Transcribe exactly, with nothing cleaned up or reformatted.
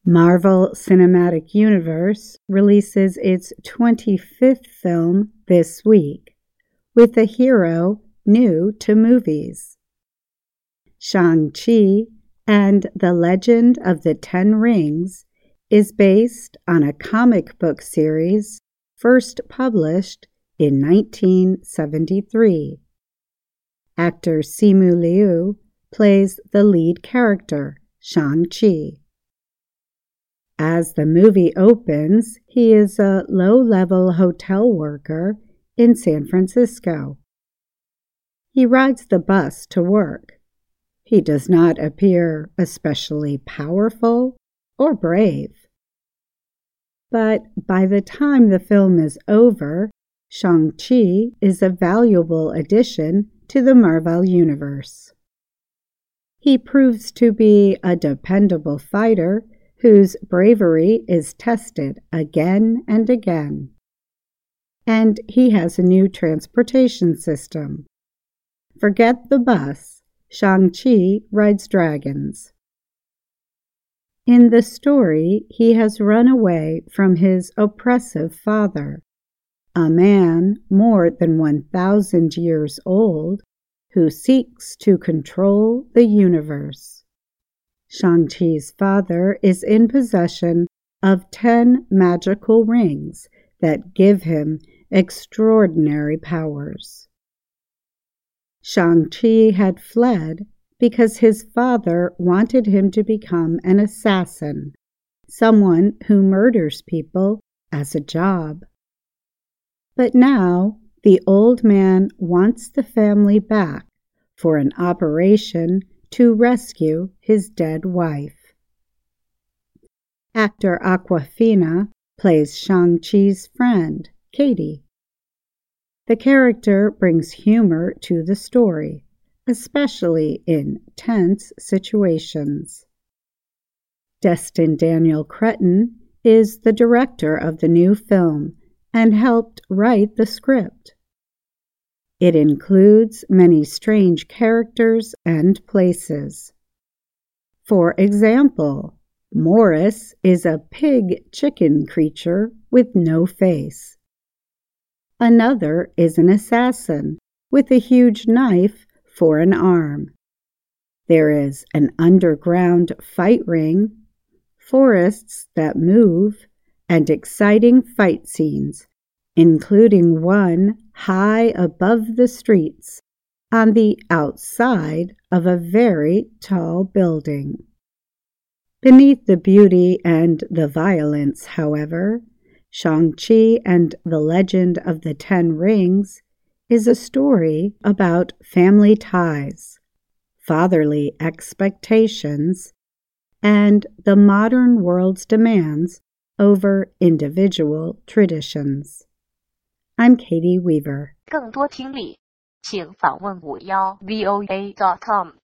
Marvel Cinematic Universe releases its twenty-fifth film this week, with a hero new to movies. Shang-Chi and the Legend of the Ten Rings is based on a comic book series first published in nineteen seventy-three. Actor Simu Liu plays the lead character, Shang-Chi. As the movie opens, he is a low-level hotel worker in San Francisco. He rides the bus to work. He does not appear especially powerful or brave. But by the time the film is over, Shang-Chi is a valuable addition to the Marvel Universe. He proves to be a dependable fighter whose bravery is tested again and again. And he has a new transportation system. Forget the bus, Shang-Chi rides dragons. In the story, he has run away from his oppressive father, a man more than one thousand years old who seeks to control the universe. Shang-Chi's father is in possession of ten magical rings that give him extraordinary powers. Shang-Chi had fled because his father wanted him to become an assassin, someone who murders people as a job. But now the old man wants the family back for an operation to rescue his dead wife. Actor Awkwafina plays Shang-Chi's friend, Katie. The character brings humor to the story, especially in tense situations. Destin Daniel Cretton is the director of the new film and helped write the script. It includes many strange characters and places. For example, Morris is a pig-chicken creature with no face. Another is an assassin with a huge knife for an arm. There is an underground fight ring, forests that move, and exciting fight scenes, including one high above the streets on the outside of a very tall building. Beneath the beauty and the violence, however, Shang-Chi and the Legend of the Ten Rings is a story about family ties, fatherly expectations, and the modern world's demands over individual traditions. I'm Katie Weaver. 更多听力，请访问五幺 V O A dot com。